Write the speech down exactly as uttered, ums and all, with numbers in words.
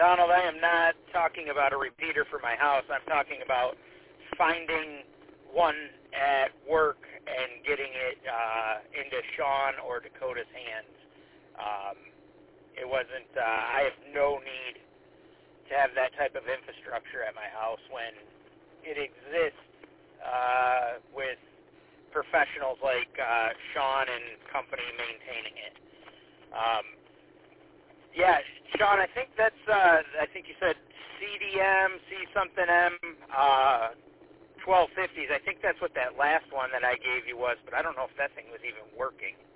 Donald, I am not talking about a repeater for my house. I'm talking about finding one at work and getting it uh, into Sean or Dakota's hands. Um, it wasn't, uh, I have no need to have that type of infrastructure at my house when it exists uh, with professionals like uh, Sean and company maintaining it. Um, yeah, Sean, I think that's, uh, I think you said C D M, C something M, uh, twelve fifties. I think that's what that last one that I gave you was, but I don't know if that thing was even working.